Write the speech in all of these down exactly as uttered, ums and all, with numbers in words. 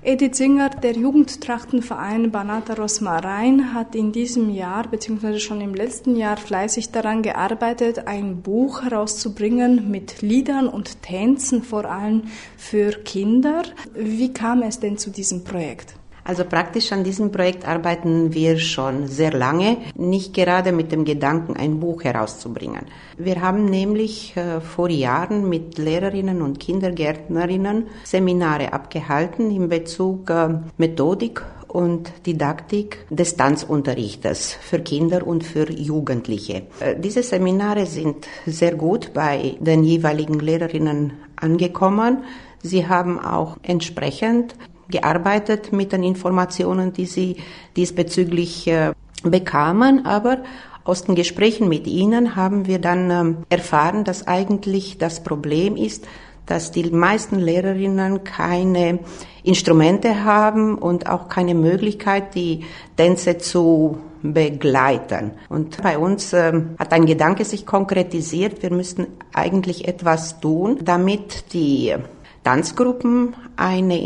Edith Singer, der Jugendtrachtenverein Banat Rosmarain, hat in diesem Jahr bzw. schon im letzten Jahr fleißig daran gearbeitet, ein Buch herauszubringen mit Liedern und Tänzen, vor allem für Kinder. Wie kam es denn zu diesem Projekt? Also praktisch an diesem Projekt arbeiten wir schon sehr lange, nicht gerade mit dem Gedanken, ein Buch herauszubringen. Wir haben nämlich äh, vor Jahren mit Lehrerinnen und Kindergärtnerinnen Seminare abgehalten in Bezug äh, Methodik und Didaktik des Tanzunterrichtes für Kinder und für Jugendliche. Äh, diese Seminare sind sehr gut bei den jeweiligen Lehrerinnen angekommen. Sie haben auch entsprechend gearbeitet mit den Informationen, die sie diesbezüglich äh, bekamen, aber aus den Gesprächen mit ihnen haben wir dann ähm, erfahren, dass eigentlich das Problem ist, dass die meisten Lehrerinnen keine Instrumente haben und auch keine Möglichkeit, die Tänze zu begleiten. Und bei uns ähm, hat ein Gedanke sich konkretisiert, wir müssten eigentlich etwas tun, damit die Tanzgruppen eine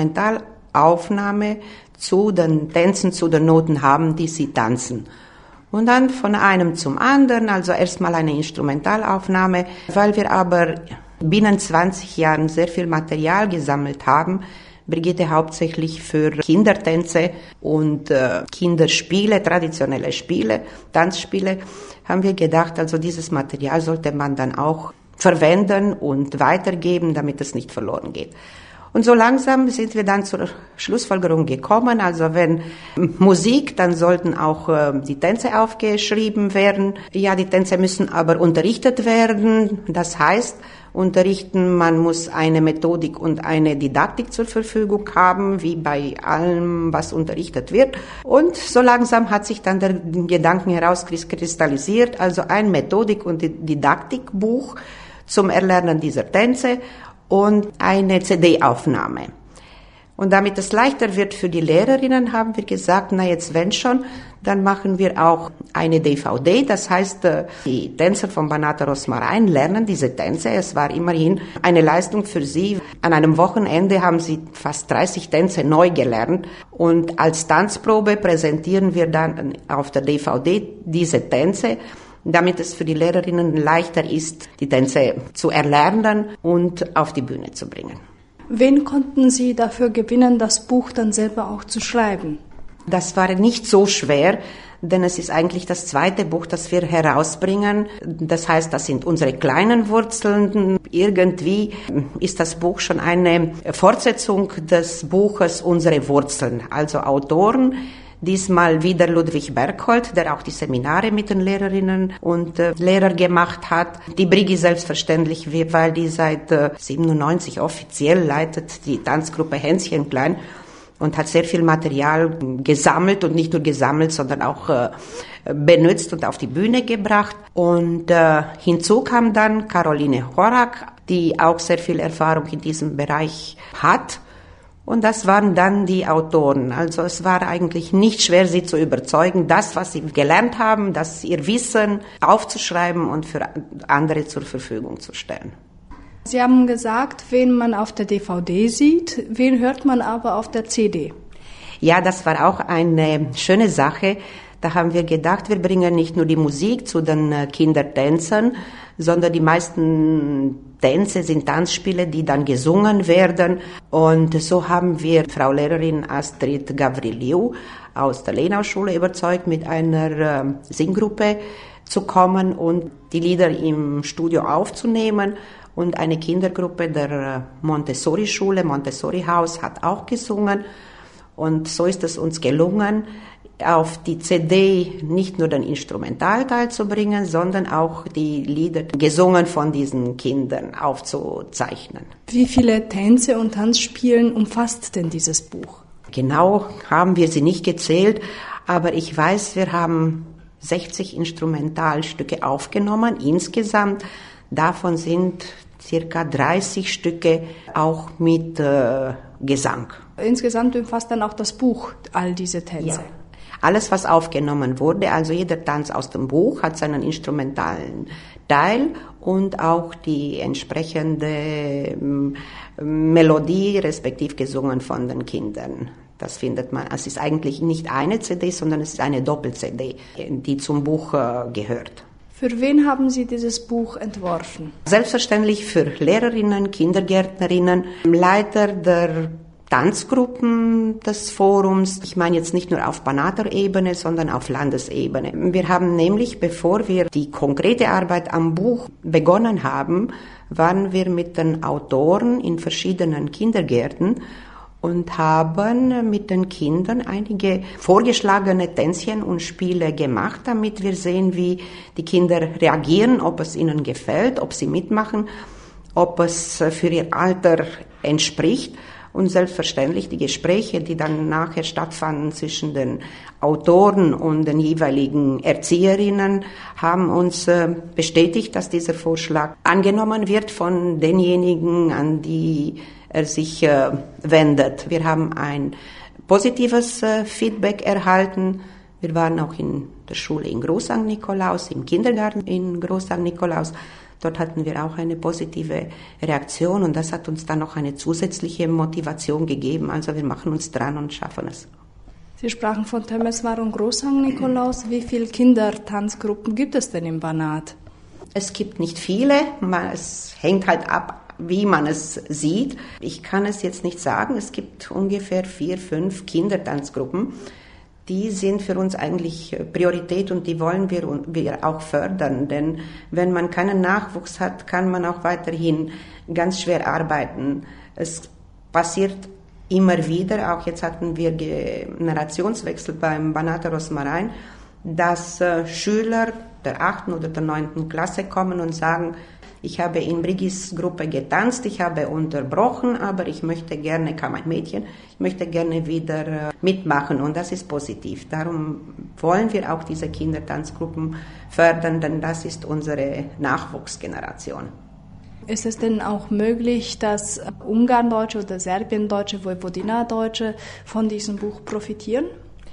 Instrumentalaufnahme zu den Tänzen, zu den Noten haben, die sie tanzen. Und dann von einem zum anderen, also erstmal eine Instrumentalaufnahme, weil wir aber binnen zwanzig Jahren sehr viel Material gesammelt haben, Brigitte hauptsächlich für Kindertänze und äh, Kinderspiele, traditionelle Spiele, Tanzspiele, haben wir gedacht, also dieses Material sollte man dann auch verwenden und weitergeben, damit es nicht verloren geht. Und so langsam sind wir dann zur Schlussfolgerung gekommen, also wenn Musik, dann sollten auch äh, die Tänze aufgeschrieben werden. Ja, die Tänze müssen aber unterrichtet werden, das heißt, unterrichten, man muss eine Methodik und eine Didaktik zur Verfügung haben, wie bei allem, was unterrichtet wird. Und so langsam hat sich dann der Gedanke herauskristallisiert, also ein Methodik- und Didaktikbuch zum Erlernen dieser Tänze und eine C D-Aufnahme. Und damit es leichter wird für die Lehrerinnen, haben wir gesagt, na jetzt wenn schon, dann machen wir auch eine D V D. Das heißt, die Tänzer von Banat Rosmarain lernen diese Tänze. Es war immerhin eine Leistung für sie. An einem Wochenende haben sie fast dreißig Tänze neu gelernt. Und als Tanzprobe präsentieren wir dann auf der D V D diese Tänze, damit es für die Lehrerinnen leichter ist, die Tänze zu erlernen und auf die Bühne zu bringen. Wen konnten Sie dafür gewinnen, das Buch dann selber auch zu schreiben? Das war nicht so schwer, denn es ist eigentlich das zweite Buch, das wir herausbringen. Das heißt, das sind unsere kleinen Wurzeln. Irgendwie ist das Buch schon eine Fortsetzung des Buches Unsere Wurzeln. Also Autoren, diesmal wieder Ludwig Berghold, der auch die Seminare mit den Lehrerinnen und äh, Lehrern gemacht hat. Die Brigi selbstverständlich, weil die seit äh, siebenundneunzig offiziell leitet die Tanzgruppe Hänschen Klein und hat sehr viel Material gesammelt und nicht nur gesammelt, sondern auch äh, benutzt und auf die Bühne gebracht. Und äh, hinzu kam dann Caroline Horak, die auch sehr viel Erfahrung in diesem Bereich hat. Und das waren dann die Autoren. Also es war eigentlich nicht schwer, sie zu überzeugen, das, was sie gelernt haben, das ihr Wissen aufzuschreiben und für andere zur Verfügung zu stellen. Sie haben gesagt, wen man auf der D V D sieht, wen hört man aber auf der C D? Ja, das war auch eine schöne Sache. Da haben wir gedacht, wir bringen nicht nur die Musik zu den Kindertänzen, sondern die meisten Tänze sind Tanzspiele, die dann gesungen werden. Und so haben wir Frau Lehrerin Astrid Gavriliou aus der Lenau-Schule überzeugt, mit einer Singgruppe zu kommen und die Lieder im Studio aufzunehmen. Und eine Kindergruppe der Montessori-Schule, Montessori-Haus, hat auch gesungen. Und so ist es uns gelungen, auf die C D nicht nur den Instrumentalteil zu bringen, sondern auch die Lieder gesungen von diesen Kindern aufzuzeichnen. Wie viele Tänze und Tanzspielen umfasst denn dieses Buch? Genau haben wir sie nicht gezählt, aber ich weiß, wir haben sechzig Instrumentalstücke aufgenommen insgesamt. Davon sind circa dreißig Stücke auch mit äh, Gesang. Insgesamt umfasst dann auch das Buch all diese Tänze? Ja. alles, was aufgenommen wurde, also jeder Tanz aus dem Buch hat seinen instrumentalen Teil und auch die entsprechende ähm, Melodie, respektiv gesungen von den Kindern. Das findet man. Es ist eigentlich nicht eine C D, sondern es ist eine Doppel-C D, die zum Buch äh, gehört. Für wen haben Sie dieses Buch entworfen? Selbstverständlich für Lehrerinnen, Kindergärtnerinnen, Leiter der Tanzgruppen des Forums. Ich meine jetzt nicht nur auf Banater-Ebene, sondern auf Landesebene. Wir haben nämlich, bevor wir die konkrete Arbeit am Buch begonnen haben, waren wir mit den Autoren in verschiedenen Kindergärten und haben mit den Kindern einige vorgeschlagene Tänzchen und Spiele gemacht, damit wir sehen, wie die Kinder reagieren, ob es ihnen gefällt, ob sie mitmachen, ob es für ihr Alter entspricht. Und selbstverständlich die Gespräche, die dann nachher stattfanden zwischen den Autoren und den jeweiligen Erzieherinnen, haben uns bestätigt, dass dieser Vorschlag angenommen wird von denjenigen, an die er sich äh, wendet. Wir haben ein positives äh, Feedback erhalten. Wir waren auch in der Schule in Groß Sankt Nikolaus, im Kindergarten in Groß Sankt Nikolaus. Dort hatten wir auch eine positive Reaktion und das hat uns dann noch eine zusätzliche Motivation gegeben. Also wir machen uns dran und schaffen es. Sie sprachen von Temeswar und Groß Sankt Nikolaus. Wie viele Kindertanzgruppen gibt es denn im Banat? Es gibt nicht viele. Es hängt halt ab, wie man es sieht. Ich kann es jetzt nicht sagen. Es gibt ungefähr vier, fünf Kindertanzgruppen. Die sind für uns eigentlich Priorität und die wollen wir, wir auch fördern. Denn wenn man keinen Nachwuchs hat, kann man auch weiterhin ganz schwer arbeiten. Es passiert immer wieder, auch jetzt hatten wir Generationswechsel beim Banater Rosmarin, dass äh, Schüler der achten oder der neunten Klasse kommen und sagen, ich habe in Briggis Gruppe getanzt, ich habe unterbrochen, aber ich möchte gerne, kam ein Mädchen, ich möchte gerne wieder äh, mitmachen und das ist positiv. Darum wollen wir auch diese Kindertanzgruppen fördern, denn das ist unsere Nachwuchsgeneration. Ist es denn auch möglich, dass Ungarndeutsche oder Serbiendeutsche, Vojvodina-Deutsche von diesem Buch profitieren?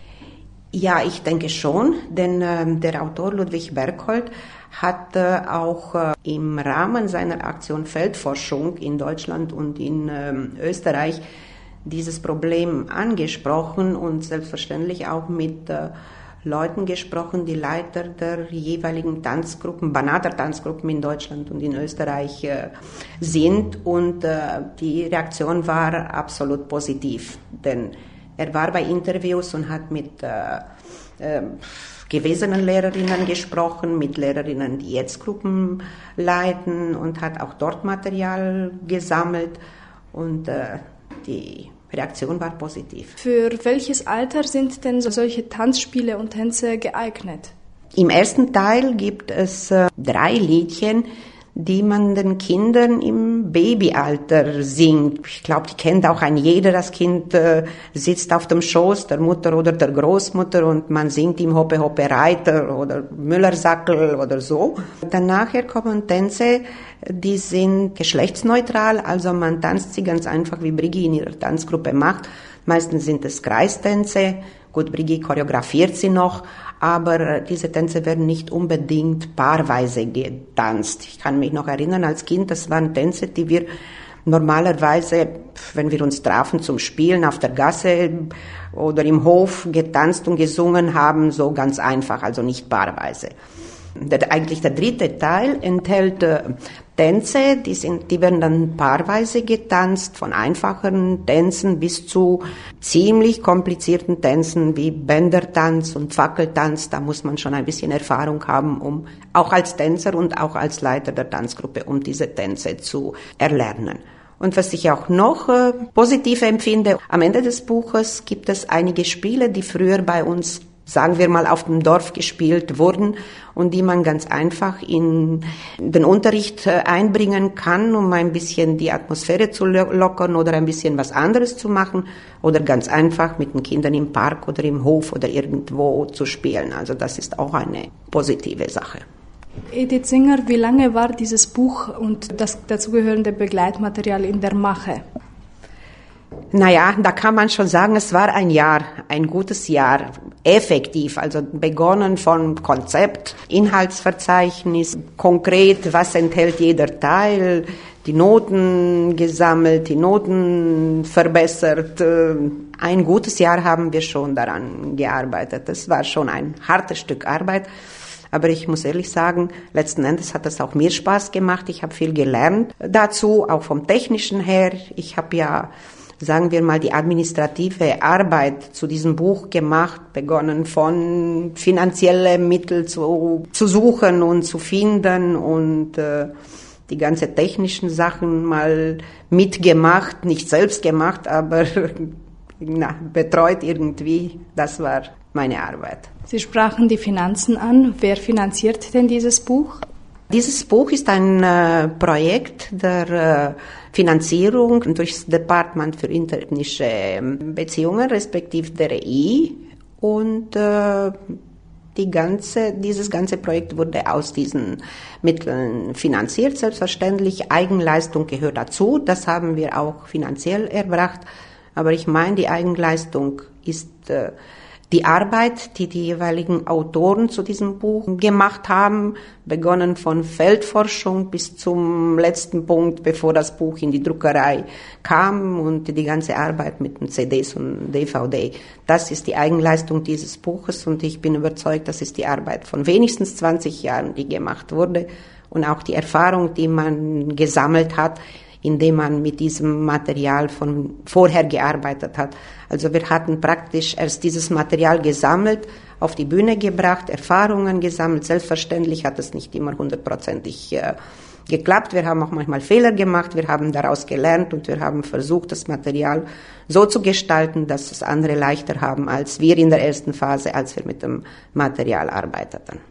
Ja, ich denke schon, denn äh, der Autor Ludwig Berghold hat äh, auch äh, im Rahmen seiner Aktion Feldforschung in Deutschland und in äh, Österreich dieses Problem angesprochen und selbstverständlich auch mit äh, Leuten gesprochen, die Leiter der jeweiligen Tanzgruppen, Banater Tanzgruppen in Deutschland und in Österreich äh, sind und äh, die Reaktion war absolut positiv, denn er war bei Interviews und hat mit äh, äh, gewesenen Lehrerinnen gesprochen, mit Lehrerinnen, die jetzt Gruppen leiten und hat auch dort Material gesammelt und äh, die Reaktion war positiv. Für welches Alter sind denn solche Tanzspiele und Tänze geeignet? Im ersten Teil gibt es äh, drei Liedchen, die man den Kindern im Babyalter singt. Ich glaube, die kennt auch ein jeder. Das Kind äh, sitzt auf dem Schoß der Mutter oder der Großmutter und man singt ihm Hoppe Hoppe Reiter oder Müllersackel oder so. Dann nachher kommen Tänze, die sind geschlechtsneutral, also man tanzt sie ganz einfach, wie Briggi in ihrer Tanzgruppe macht. Meistens sind es Kreistänze. Gut, Briggi choreografiert sie noch, aber diese Tänze werden nicht unbedingt paarweise getanzt. Ich kann mich noch erinnern, als Kind, das waren Tänze, die wir normalerweise, wenn wir uns trafen zum Spielen auf der Gasse oder im Hof, getanzt und gesungen haben, so ganz einfach, also nicht paarweise. Der, eigentlich der dritte Teil enthält äh, Tänze, die, sind, die werden dann paarweise getanzt, von einfachen Tänzen bis zu ziemlich komplizierten Tänzen wie Bändertanz und Fackeltanz. Da muss man schon ein bisschen Erfahrung haben, um auch als Tänzer und auch als Leiter der Tanzgruppe, um diese Tänze zu erlernen. Und was ich auch noch äh, positiv empfinde, am Ende des Buches gibt es einige Spiele, die früher bei uns, sagen wir mal, auf dem Dorf gespielt wurden und die man ganz einfach in den Unterricht einbringen kann, um ein bisschen die Atmosphäre zu lockern oder ein bisschen was anderes zu machen oder ganz einfach mit den Kindern im Park oder im Hof oder irgendwo zu spielen. Also das ist auch eine positive Sache. Edith Singer, wie lange war dieses Buch und das dazugehörende Begleitmaterial in der Mache? Naja, da kann man schon sagen, es war ein Jahr, ein gutes Jahr. effektiv, also begonnen von Konzept, Inhaltsverzeichnis, konkret, was enthält jeder Teil, die Noten gesammelt, die Noten verbessert. Ein gutes Jahr haben wir schon daran gearbeitet. Das war schon ein hartes Stück Arbeit. Aber ich muss ehrlich sagen, letzten Endes hat das auch mir Spaß gemacht. Ich habe viel gelernt dazu, auch vom Technischen her. Ich habe ja, sagen wir mal, die administrative Arbeit zu diesem Buch gemacht, begonnen von finanzielle Mittel zu, zu suchen und zu finden und äh, die ganze technischen Sachen mal mitgemacht, nicht selbst gemacht, aber na, betreut irgendwie. Das war meine Arbeit. Sie sprachen die Finanzen an. Wer finanziert denn dieses Buch? Dieses Buch ist ein äh, Projekt der äh, Finanzierung durch das Departement für interethnische Beziehungen, respektive der E I. Und äh, die ganze, dieses ganze Projekt wurde aus diesen Mitteln finanziert. Selbstverständlich, Eigenleistung gehört dazu. Das haben wir auch finanziell erbracht. Aber ich meine, die Eigenleistung ist äh, die Arbeit, die die jeweiligen Autoren zu diesem Buch gemacht haben, begonnen von Feldforschung bis zum letzten Punkt, bevor das Buch in die Druckerei kam, und die ganze Arbeit mit den C Ds und D V D. Das ist die Eigenleistung dieses Buches, und ich bin überzeugt, das ist die Arbeit von wenigstens zwanzig Jahren, die gemacht wurde, und auch die Erfahrung, die man gesammelt hat, indem man mit diesem Material von vorher gearbeitet hat. Also wir hatten praktisch erst dieses Material gesammelt, auf die Bühne gebracht, Erfahrungen gesammelt. Selbstverständlich hat es nicht immer hundertprozentig äh, geklappt. Wir haben auch manchmal Fehler gemacht, wir haben daraus gelernt und wir haben versucht, das Material so zu gestalten, dass es andere leichter haben als wir in der ersten Phase, als wir mit dem Material arbeiteten.